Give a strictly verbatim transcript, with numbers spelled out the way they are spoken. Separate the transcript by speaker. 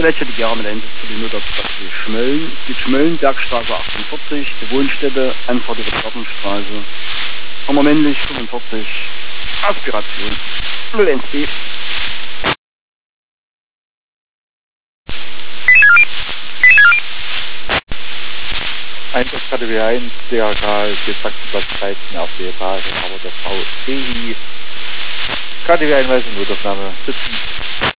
Speaker 1: Zuletzt hätte ich gerne mit Einsatz für die Notarztpraxis Schmölln. Es geht Schmölln, Bergstraße achtundvierzig, die Wohnstätte, Anfahrt über die Gartenstraße. Hammer männlich, fünfundvierzig, Aspiration, null eins B.
Speaker 2: Einsatz K D W eins, D H K, Taxiplatz dreizehn auf die Etage, aber der Frau Ehi. K D W Einweisung, Notaufnahme, sitzen.